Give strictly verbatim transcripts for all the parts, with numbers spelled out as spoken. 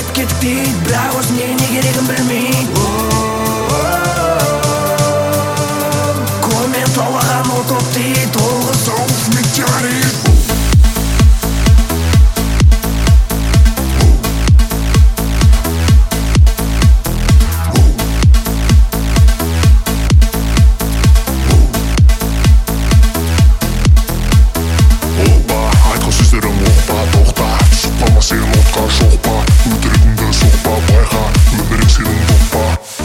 кетіп кетіп дейді, бірақ өзіне не керегін білмейді. Көмен толаған отоп дейді, толғы соғыс метеорит. Сен отқа жоқпа, өтірігіңді соқпа, байқа, өмірің сенің доппа.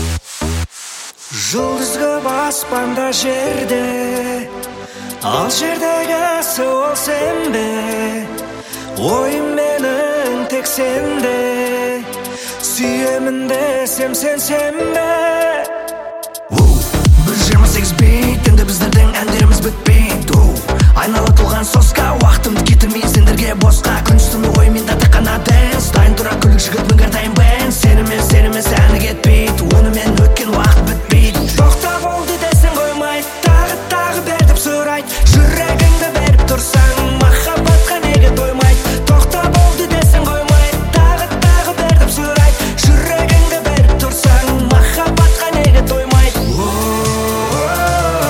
Жұлдыз көп аспанда жерде, ал жердегісі ол сен бе? Ойым менің тек сенде, сүйемін десем сен сен бе? Бір жиырма сегіз бит, енді біздердің әндеріміз бітпейді. Айнала толған соска, уақытымды кетірмей сендерге босқа. Күністің ойымда тек қана дэнс, дайын тұра күлік жігіт мүңгір дайын бэнс. Сенімен сенімен сәні кетпейді, онымен өткен уақыт бітпейді. Тоқта болды десең қоймайды, тағы тағы бер деп сұрайды. Жүрегіңді беріп тұрсаң, махаббатқа неге тоймайды? Тоқта болды десең қоймайды, тағы тағы бер деп сұрайды. Жүрегіңді беріп тұрсаң, махаббатқа неге тоймайды?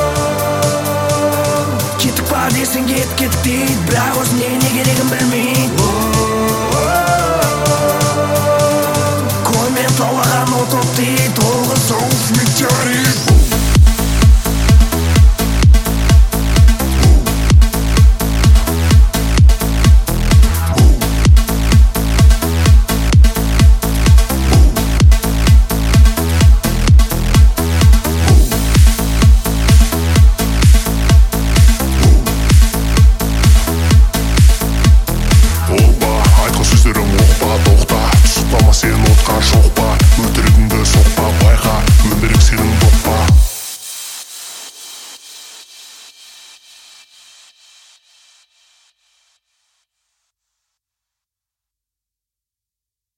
Кетіп бар десең кетіп кетіп дейді, бірақ өзіне не керегін білмейді.